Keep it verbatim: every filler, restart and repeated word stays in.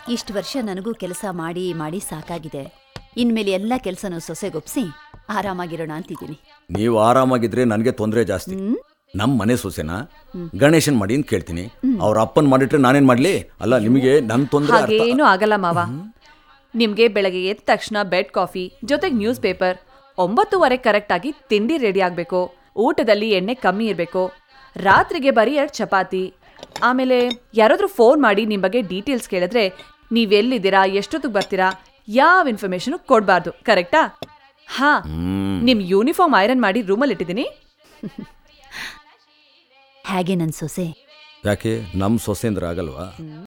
ಇಷ್ಟು ವರ್ಷ ನನಗೂ ಕೆಲಸ ಮಾಡಿ ಮಾಡಿ ಸಾಕಾಗಿದೆ. ಇನ್ಮೇಲೆ ಎಲ್ಲ ಕೆಲಸನೂ ಸೊಸೆಗೊಪ್ಸಿ ಆರಾಮಾಗಿರೋಣ ಅಂತಿದ್ದೀನಿ. ನೀವು ಆರಾಮಾಗಿದ್ರೆ ನನಗೆ ತೊಂದರೆ ಜಾಸ್ತಿ. ನಮ್ಮ ಮನೆ ಸೊಸೆನ ಗಣೇಶನ್ ಮಾಡಿ ಅಂತ ಕೇಳ್ತೀನಿ. ಅವ್ರ ಅಪ್ಪನ್ ಮಾಡಿಟ್ರೆ ನಾನೇನ್ ಮಾಡ್ಲಿ? ಅಲ್ಲ, ನಿಮಗೆ ನನ್ನ ತೊಂದರೆ ಹಾಗೇನು ಆಗಲ್ಲ ಮಾವ. ನಿಮ್ಗೆ ಬೆಳಗ್ಗೆ ಎದ್ದ ತಕ್ಷಣ ಬೆಡ್ ಕಾಫಿ ಜೊತೆಗೆ ನ್ಯೂಸ್ ಪೇಪರ್, ಒಂಬತ್ತುವರೆ ಕರೆಕ್ಟ್ ಆಗಿ ತಿಂಡಿ ರೆಡಿ ಆಗ್ಬೇಕು, ಊಟದಲ್ಲಿ ಎಣ್ಣೆ ಕಮ್ಮಿ ಇರಬೇಕು, ರಾತ್ರಿಗೆ ಬರೀ ಎರಡು ಚಪಾತಿ. ಆಮೇಲೆ ಯಾರಾದ್ರೂ ಫೋನ್ ಮಾಡಿ ನಿಮ್ ಬಗ್ಗೆ ಡೀಟೇಲ್ಸ್ ಕೇಳಿದ್ರೆ ನೀವೆಲ್ಲಿದ್ದೀರಾ, ಎಷ್ಟೊತ್ತಿಗೆ ಬರ್ತೀರಾ, ಯಾವ ಇನ್ಫಾರ್ಮೇಶನ್ ಕೊಡ್ಬಾರ್ದು. ಕರೆಕ್ಟಾ? ಹಾ, ನಿಮ್ ಯೂನಿಫಾರ್ಮ್ ಐರನ್ ಮಾಡಿ ರೂಮಲ್ಲಿ ಇಟ್ಟಿದ್ದೀನಿ. ಹೇಗೆ ನನ್ ಸೊಸೆ? ಯಾಕೆ ನಮ್ಮ ಸೊಸೆ ಅಂದ್ರೆ ಆಗಲ್ವಾ?